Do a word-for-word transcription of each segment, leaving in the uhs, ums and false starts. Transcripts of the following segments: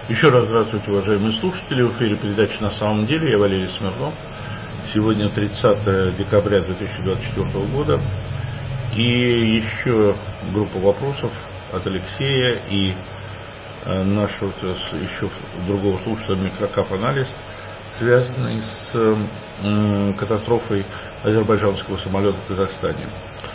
Еще раз здравствуйте, уважаемые слушатели. В эфире передачи «На самом деле». Я Валерий Смирнов. Сегодня тридцатое декабря две тысячи двадцать четвёртого года. И еще группа вопросов от Алексея и нашего еще другого слушателя Микрокап Анализ, связанный с катастрофой азербайджанского самолета в Казахстане.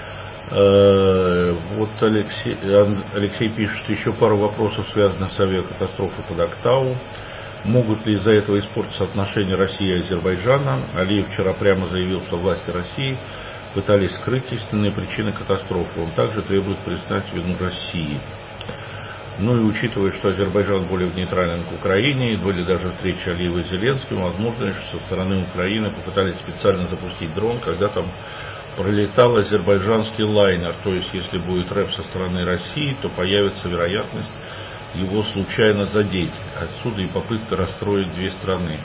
Вот Алексей, Алексей пишет, еще пару вопросов, связанных с авиакатастрофой под Актау. Могут ли из-за этого испортиться отношения России и Азербайджана? Алиев вчера прямо заявил, что власти России пытались скрыть истинные причины катастрофы. Он также требует признать вину России. Ну и учитывая, что Азербайджан более нейтрален к Украине, и были даже встречи Алиева и Зеленским, возможно, что со стороны Украины попытались специально запустить дрон, когда там пролетал азербайджанский лайнер. То есть, если будет рэп со стороны России, то появится вероятность его случайно задеть. Отсюда и попытка расстроить две страны.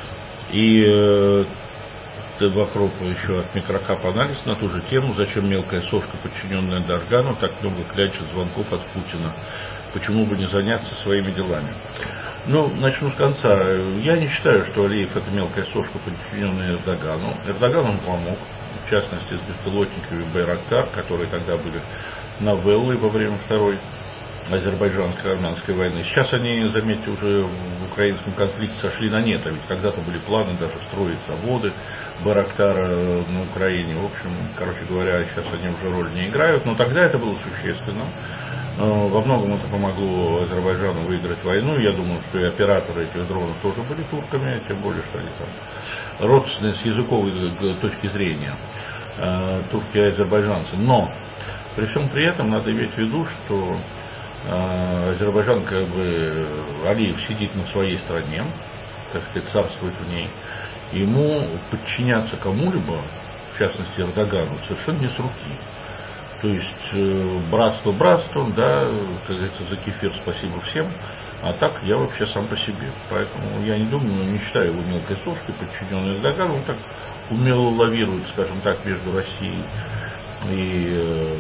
И э, вокруг еще от Микрокап Анализ на ту же тему. Зачем мелкая сошка, подчиненная Даргану, так много клячет звонков от Путина? Почему бы не заняться своими делами? Ну, начну с конца. Я не считаю, что Алиев это мелкая сошка, подчиненная Эрдогану. Эрдогану он помог, в частности, с беспилотниками Байрактар, которые тогда были на Велле во время второй азербайджанско-армянской войны. Сейчас они, заметьте, уже в украинском конфликте сошли на нет, а ведь когда-то были планы даже строить заводы Байрактара на Украине. В общем, короче говоря, сейчас они уже роль не играют, но тогда это было существенно. Во многом это помогло Азербайджану выиграть войну. Я думаю, что и операторы этих дронов тоже были турками, тем более, что они там родственные с языковой точки зрения, турки и азербайджанцы. Но при всем при этом надо иметь в виду, что Азербайджан, как бы, Алиев сидит на своей стране, так сказать, царствует в ней. Ему подчиняться кому-либо, в частности Эрдогану, совершенно не с руки. То есть братство братством, да, как говорится, за кефир спасибо всем, а так я вообще сам по себе. Поэтому я не думаю, не считаю его мелкой сошкой, подчиненной Эрдогану. Он так умело лавирует, скажем так, между Россией и э,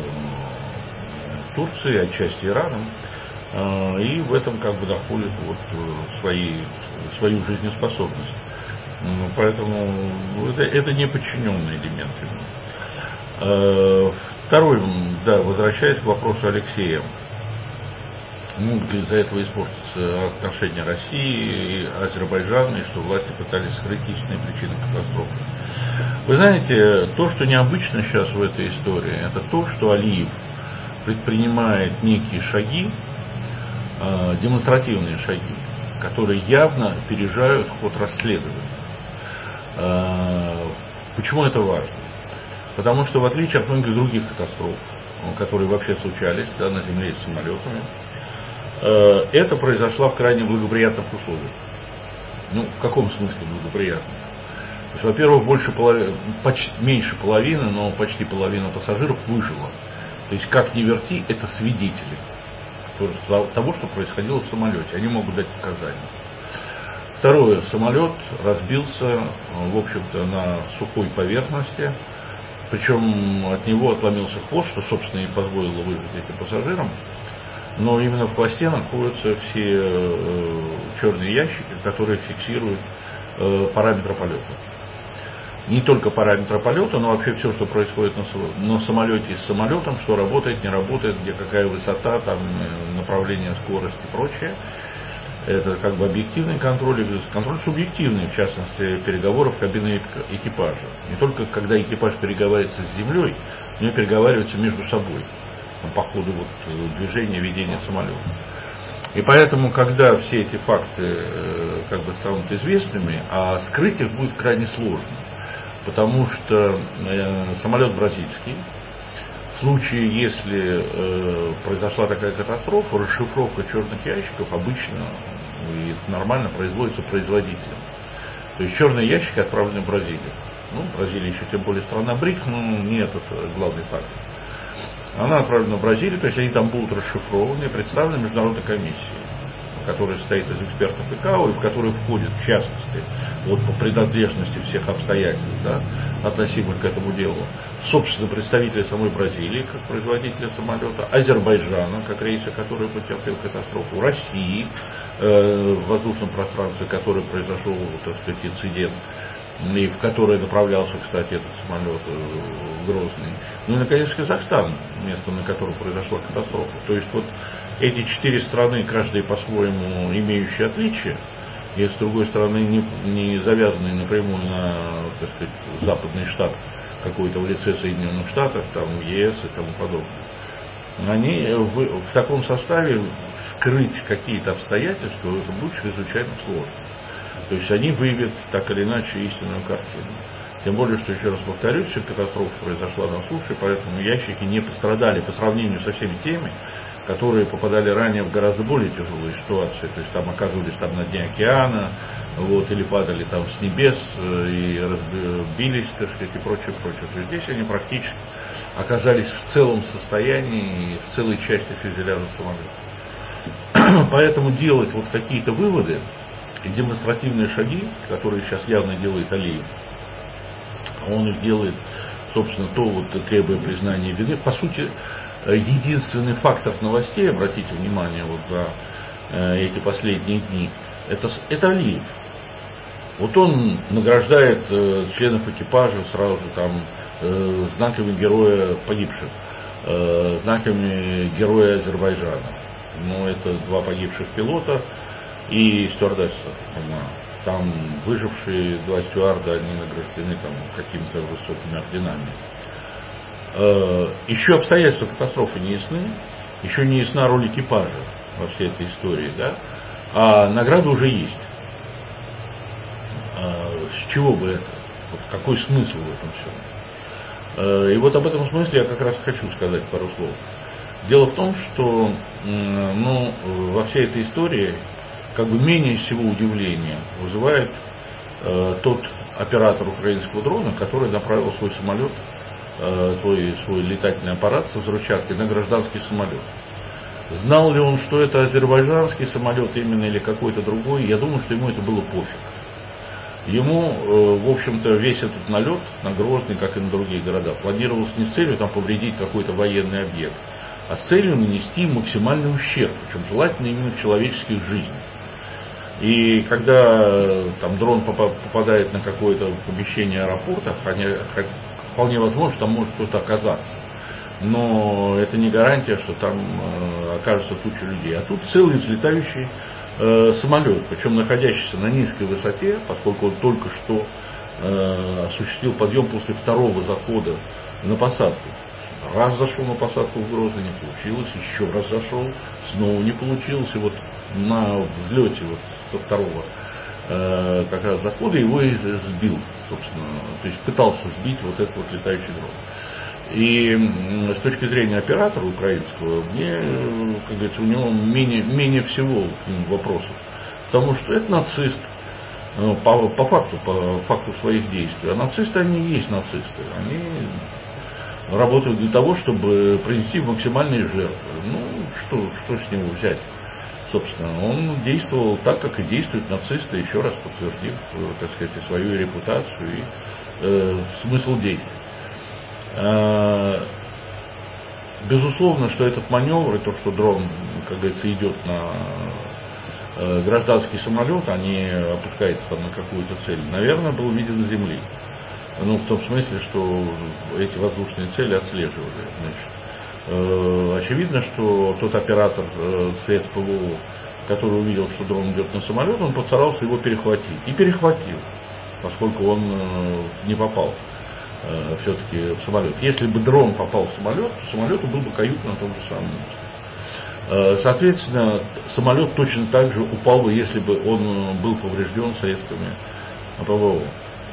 Турцией, отчасти Ираном, э, и в этом как бы находит вот свои, свою жизнеспособность. Ну, поэтому это, это не подчиненный элемент. Э, Второй, да, возвращаясь к вопросу Алексея, могут ли из-за этого испортиться отношения России и Азербайджана, и что власти пытались скрыть истинные причины катастрофы? Вы знаете, то, что необычно сейчас в этой истории, это то, что Алиев предпринимает некие шаги, э, демонстративные шаги, которые явно опережают ход расследования. Э, почему это важно? Потому что, в отличие от многих других катастроф, которые вообще случались, да, на Земле с самолетами, э, это произошло в крайне благоприятных условиях. Ну, в каком смысле благоприятных? То есть, во-первых, больше половины, почти, меньше половины, но почти половина пассажиров выжила. То есть, как ни верти, это свидетели того, что происходило в самолете. Они могут дать показания. Второе, самолет разбился, в общем-то, на сухой поверхности. Причем от него отломился хвост, что, собственно, и позволило выжить этим пассажирам. Но именно в хвосте находятся все э, черные ящики, которые фиксируют э, параметры полета. Не только параметры полета, но вообще все, что происходит на, на самолете и с самолетом, что работает, не работает, где какая высота, там, направление, скорость и прочее. Это как бы объективный контроль, контроль субъективный, в частности, переговоров кабины экипажа. Не только когда экипаж переговаривается с землей, но и переговаривается между собой по ходу вот движения, ведения самолета. И поэтому, когда все эти факты как бы станут известными, а скрыть их будет крайне сложно, потому что самолет бразильский. В случае, если э, произошла такая катастрофа, расшифровка черных ящиков обычно, и это нормально, производится производителем. То есть черные ящики отправлены в Бразилию. Ну, Бразилия еще тем более страна БРИКС, но не этот главный фактор. Она отправлена в Бразилию, то есть они там будут расшифрованы и представлены международной комиссией. который состоит из экспертов ИКАО, и в который входит, в частности, вот по принадлежности всех обстоятельств, да, относимых к этому делу, собственно, представители самой Бразилии, как производителя самолета, Азербайджана, как рейса, который потерпел катастрофу, России, э, в воздушном пространстве, который произошел, так сказать, инцидент, и в которое направлялся, кстати, этот самолет в Грозный. Ну и, наконец, Казахстан, место, на котором произошла катастрофа. То есть вот эти четыре страны, каждая по-своему имеющие отличия, и с другой стороны не, не завязанные напрямую на, так сказать, западный штат какой-то в лице Соединенных Штатов, там, ЕС и тому подобное. Они в, в таком составе скрыть какие-то обстоятельства, это будет чрезвычайно сложно. То есть они выявят так или иначе истинную картину. Тем более, что, еще раз повторюсь, катастрофа произошла на суше, поэтому ящики не пострадали по сравнению со всеми теми, которые попадали ранее в гораздо более тяжелые ситуации. То есть там оказывались там на дне океана, вот, или падали там с небес и разбились, так сказать, и прочее, прочее. То есть здесь они практически оказались в целом состоянии, в целой части фюзеляжа самолета. Поэтому делать вот какие-то выводы и демонстративные шаги, которые сейчас явно делает Алиев, он их делает, собственно, то вот требуя признания вины. По сути, единственный фактор новостей, обратите внимание вот за э, эти последние дни, это, это Алиев. Вот он награждает э, членов экипажа сразу же там э, знаками героя погибших, э, знаками героя Азербайджана. Ну, это два погибших пилота и стюардесса. Там выжившие два стюарда, они награждены там какими-то высокими орденами. Еще обстоятельства катастрофы не ясны, еще не ясна роль экипажа во всей этой истории, да? А награда уже есть. С чего бы это? Вот какой смысл в этом всем? И вот об этом смысле я как раз хочу сказать пару слов. Дело в том, что ну, во всей этой истории как бы менее всего удивления вызывает э, тот оператор украинского дрона, который направил свой самолет, э, свой, свой летательный аппарат со взрывчаткой на гражданский самолет. Знал ли он, что это азербайджанский самолет именно или какой-то другой? Я думаю, что ему это было пофиг. Ему, э, в общем-то, весь этот налет на Грозный, как и на другие города, планировался не с целью там, повредить какой-то военный объект, а с целью нанести максимальный ущерб, причем желательно именно в человеческих жизнях. И когда там дрон попадает на какое-то помещение аэропорта, вполне возможно, что там может кто-то оказаться. Но это не гарантия, что там э, окажется туча людей. А тут целый взлетающий э, самолет, причем находящийся на низкой высоте, поскольку он только что э, осуществил подъем после второго захода на посадку. Раз зашел на посадку в Грозный, не получилось, еще раз зашел, снова не получилось, и вот на взлете вот со второго э, как раз захода его и сбил, собственно, то есть пытался сбить вот этот вот летающий дрон. И с точки зрения оператора украинского, мне, как говорится, у него менее, менее всего к нему вопросов, потому что это нацист, по, по факту, по факту своих действий, а нацисты они и есть нацисты, они работают для того, чтобы принести максимальные жертвы. Ну, что, что с него взять? Собственно, он действовал так, как и действуют нацисты, еще раз подтвердив, так сказать, свою репутацию и э, смысл действий. Э, безусловно, что этот маневр и то, что дрон, как говорится, идет на э, гражданский самолет, а не опускается там на какую-то цель, наверное, был виден с земли. Ну, в том смысле, что эти воздушные цели отслеживали. Значит, э, очевидно, что тот оператор э, средств ПВО, который увидел, что дрон идет на самолет, он постарался его перехватить. И перехватил, поскольку он э, не попал э, все-таки в самолет. Если бы дрон попал в самолет, то самолету был бы кают на том же самом месте. Э, соответственно, самолет точно так же упал бы, если бы он был поврежден средствами ПВО.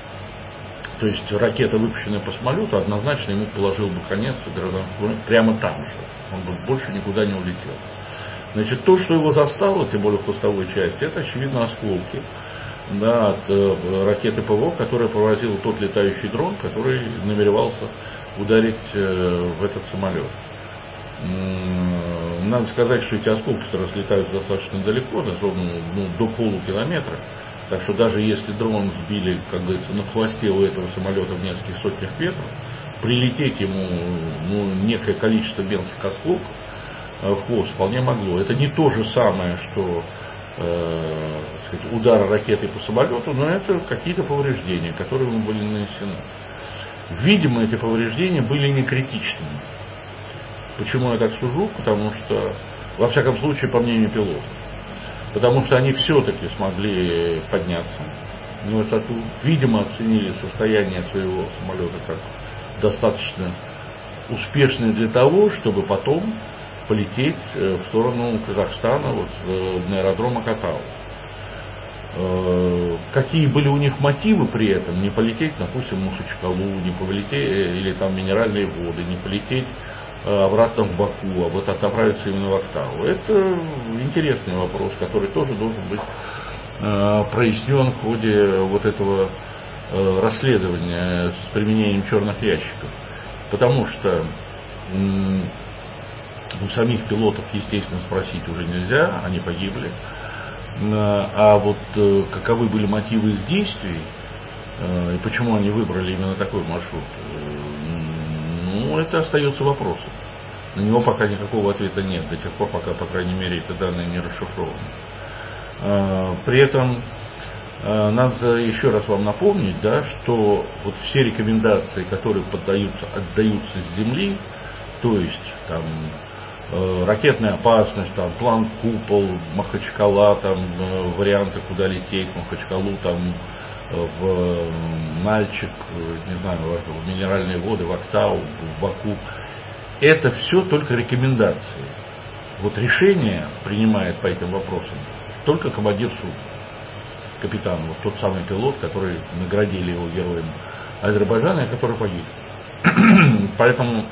То есть ракета, выпущенная по самолету, однозначно ему положил бы конец прямо там же. Он бы больше никуда не улетел. Значит, то, что его застало, тем более в хвостовой части, это, очевидно, осколки, да, от э, ракеты ПВО, которая поразила тот летающий дрон, который намеревался ударить э, в этот самолет. М-м, надо сказать, что эти осколки разлетаются достаточно далеко, на зону, ну, до полукилометра. Так что даже если дрон сбили, как говорится, на хвосте у этого самолета в нескольких сотнях метров, прилететь ему, ну, некое количество мелких осколков в хвост вполне могло. Это не то же самое, что э, сказать, удар ракеты по самолету, но это какие-то повреждения, которые ему были нанесены. Видимо, эти повреждения были не критичными. Почему я так сужу? Потому что, во всяком случае, по мнению пилотов, потому что они все-таки смогли подняться на высоту, видимо, оценили состояние своего самолета как достаточно успешное для того, чтобы потом полететь в сторону Казахстана, вот, на аэродром Акатау. Какие были у них мотивы при этом? Не полететь, допустим, в Махачкалу, не полететь, или там Минеральные воды, не полететь обратно в Баку, а вот отправиться именно в Актау. Это интересный вопрос, который тоже должен быть прояснен в ходе вот этого расследования с применением черных ящиков. Потому что у самих пилотов, естественно, спросить уже нельзя, они погибли. А вот каковы были мотивы их действий и почему они выбрали именно такой маршрут, ну, это остается вопросом. На него пока никакого ответа нет, до тех пор, пока, по крайней мере, эти данные не расшифрованы. При этом надо еще раз вам напомнить, да, что вот все рекомендации, которые поддаются, отдаются с Земли, то есть там ракетная опасность, там, план купол, Махачкала, там, варианты, куда лететь, Махачкалу, там, в Нальчик, не знаю, в Минеральные воды, в Актау, в Баку. Это все только рекомендации. Вот решение принимает по этим вопросам только командир судна, капитан, вот тот самый пилот, который наградили его героем Азербайджана, и который погиб. Поэтому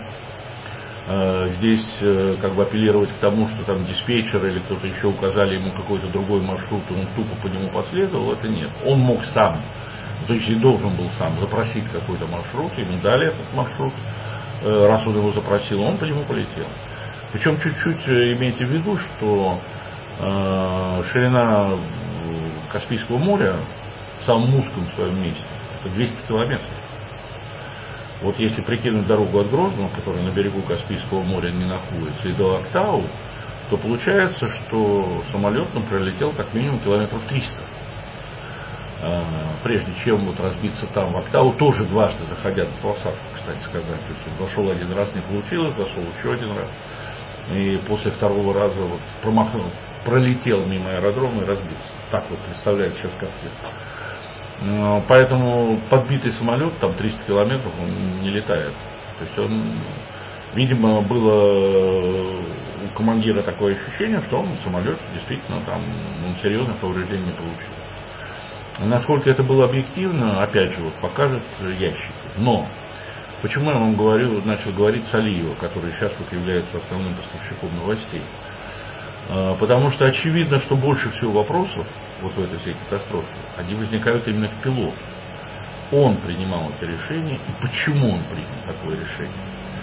э, здесь э, как бы апеллировать к тому, что там диспетчер или кто-то еще указали ему какой-то другой маршрут, и он тупо по нему последовал, это нет. Он мог сам, то есть и должен был сам запросить какой-то маршрут, ему дали этот маршрут, э, раз он его запросил, он по нему полетел. Причем чуть-чуть имейте в виду, что э, ширина Каспийского моря в самом узком своем месте это двести километров. Вот если прикинуть дорогу от Грозного, которая на берегу Каспийского моря не находится, и до Актау, то получается, что самолет ну, пролетел как минимум километров триста. Э, прежде чем вот разбиться там. В Актау тоже дважды заходя на посадку, кстати сказать. То есть он зашел один раз, не получилось, зашел еще один раз. И после второго раза вот промахнул, пролетел мимо аэродрома и разбился. Так вот представляет сейчас картину. Поэтому подбитый самолет, там триста километров, он не летает. То есть он, видимо, было у командира такое ощущение, что он в самолете действительно там он серьезных повреждений не получил. Насколько это было объективно, опять же, вот покажет ящики. Но почему я вам говорю, начал говорить с Алиева, который сейчас вот является основным поставщиком новостей? Потому что очевидно, что больше всего вопросов вот в этой всей катастрофе, они возникают именно к пилоту. Он принимал это решение, и почему он принял такое решение.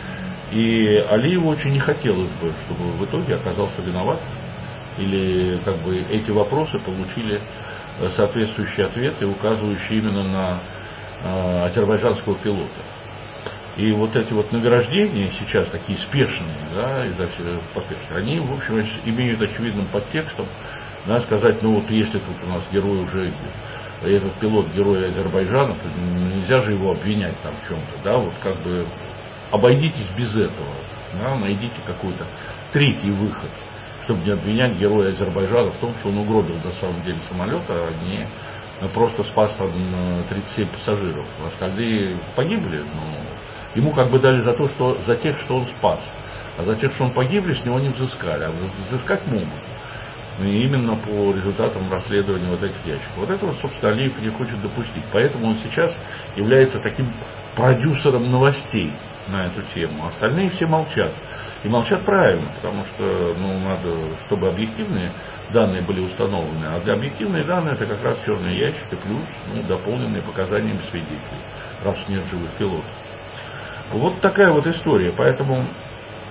И Алиеву очень не хотелось бы, чтобы в итоге оказался виноват, или как бы эти вопросы получили соответствующие ответы, указывающие именно на э, азербайджанского пилота. И вот эти вот награждения сейчас такие спешные, да, из-за всего поспешных, они, в общем, имеют очевидным подтекстом, надо сказать, ну вот если тут у нас герой уже, этот пилот герой Азербайджана, то нельзя же его обвинять там в чем-то, да, вот как бы обойдитесь без этого, да, найдите какой-то третий выход, чтобы не обвинять героя Азербайджана в том, что он угробил на самом деле самолет, а не просто спас там тридцать семь пассажиров. Остальные погибли, но ему как бы дали за то, что за тех, что он спас. А за тех, что он погибли, с него не взыскали. А взыскать могут. И именно по результатам расследования вот этих ящиков. Вот этого, собственно, Алиев не хочет допустить. Поэтому он сейчас является таким продюсером новостей на эту тему. Остальные все молчат. И молчат правильно, потому что ну, надо, чтобы объективные данные были установлены. А для объективных данных это как раз черные ящики плюс ну, дополненные показаниями свидетелей, раз нет живых пилотов. Вот такая вот история. Поэтому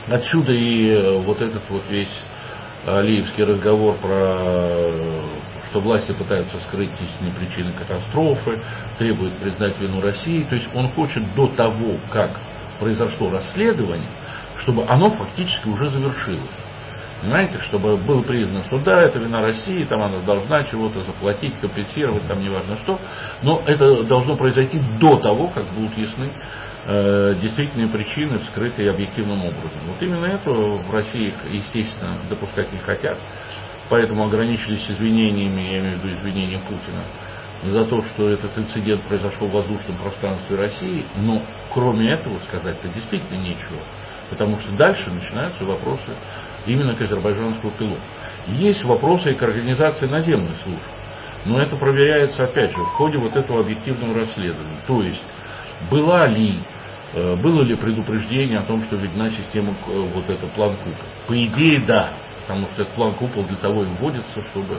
Отсюда и вот этот вот весь алиевский разговор про, что власти пытаются скрыть истинные причины катастрофы, требуют признать вину России. То есть он хочет до того, как произошло расследование, чтобы оно фактически уже завершилось. Понимаете, чтобы было признано, что да, это вина России, там она должна чего-то заплатить, компенсировать, там неважно что, но это должно произойти до того, как будут ясны э, действительные причины, вскрытые объективным образом. Вот именно это в России, естественно, допускать не хотят, поэтому ограничились извинениями, я имею в виду извинения Путина, за то, что этот инцидент произошел в воздушном пространстве России, но кроме этого сказать-то действительно нечего, потому что дальше начинаются вопросы именно к азербайджанскому пилоту. Есть вопросы и к организации наземных служб, но это проверяется, опять же, в ходе вот этого объективного расследования. То есть, была ли, было ли предупреждение о том, что видна система, вот эта план купол? По идее, да, потому что этот план купол для того и вводится, чтобы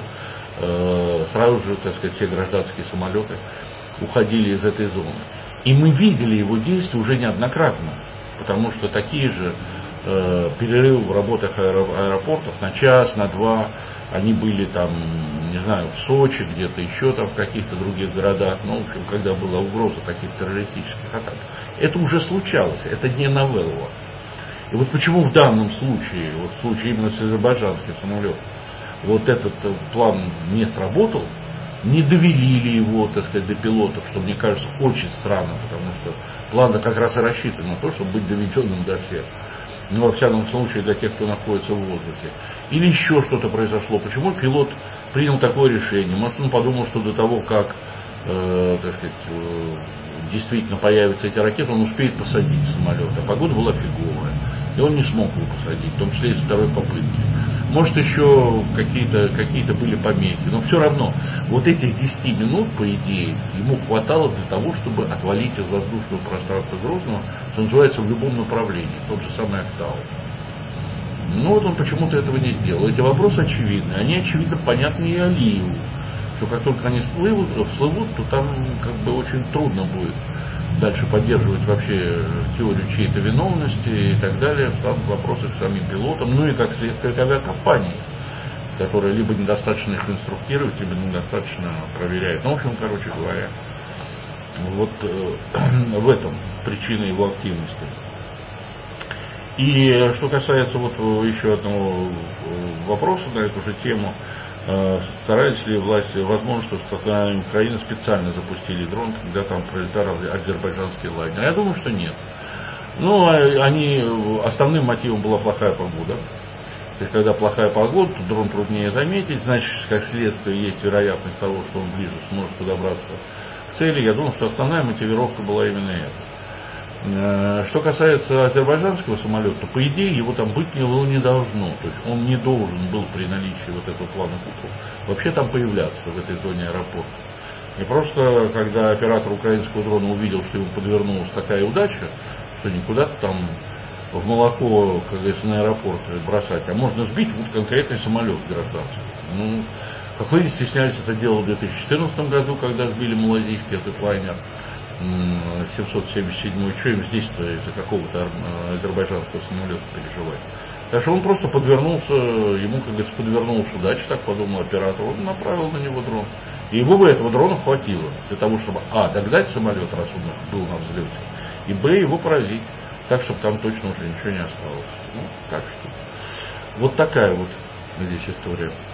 э, сразу же, так сказать, все гражданские самолеты уходили из этой зоны. И мы видели его действия уже неоднократно, потому что такие же э, перерывы в работах аэропортов на час, на два, они были там, не знаю, в Сочи, где-то еще там в каких-то других городах, ну, в общем, когда была угроза таких террористических атак. Это уже случалось, это не новелла. И вот почему в данном случае, вот в случае именно с азербайджанским самолетом, вот этот план не сработал, не довели ли его, так сказать, до пилотов, что мне кажется очень странно, потому что план как раз и рассчитан на то, чтобы быть доведенным до всех. Ну, во всяком случае, для тех, кто находится в воздухе. Или еще что-то произошло. Почему пилот принял такое решение? Может, он подумал, что до того, как, э, так сказать, э, действительно появятся эти ракеты, он успеет посадить самолет. А погода была фиговая. И он не смог его посадить, в том числе и со второй попытки. Может, еще какие-то, какие-то были помехи. Но все равно, вот этих десяти минут, по идее, ему хватало для того, чтобы отвалить из воздушного пространства Грозного, что называется, в любом направлении. Тот же самый Актау. Но вот он почему-то этого не сделал. Эти вопросы очевидны. Они, очевидно, понятны и Алиеву. Что как только они всплывут, всплывут, то там как бы очень трудно будет дальше поддерживать вообще теорию чьей-то виновности и так далее. Станут вопросы к самим пилотам, ну и как следствие к авиакомпании, которая либо недостаточно их инструктирует, либо недостаточно проверяет. Ну, в общем, короче говоря, вот э, в этом причина его активности. И что касается вот еще одного вопроса на эту же тему, старались ли власти, возможно, что со стороны Украины специально запустили дрон, когда там пролетал азербайджанский лагерь? Я думаю, что нет. Ну, они, основным мотивом была плохая погода. То есть, когда плохая погода, то дрон труднее заметить, значит, как следствие, есть вероятность того, что он ближе сможет подобраться к цели. Я думаю, что основная мотивировка была именно эта. Что касается азербайджанского самолета, то по идее его там быть не было не должно. То есть он не должен был при наличии вот этого плана купол вообще там появляться в этой зоне аэропорта. И просто когда оператор украинского дрона увидел, что ему подвернулась такая удача, что не куда-то там в молоко, как говорится, на аэропорт бросать, а можно сбить вот конкретный самолет гражданский. Ну, как вы не стеснялись это делать в две тысячи четырнадцатом году, когда сбили малазийский этот лайнер семьсот семьдесят седьмой, что им здесь-то из-за какого-то азербайджанского самолета переживать. Так что он просто подвернулся, ему, как говорится, подвернулась удача, так подумал оператор, он направил на него дрон. И его бы этого дрона хватило для того, чтобы, а, догнать самолет, раз он был на взлете, и, б, его поразить, так, чтобы там точно уже ничего не осталось. Ну, так что, вот такая вот здесь история.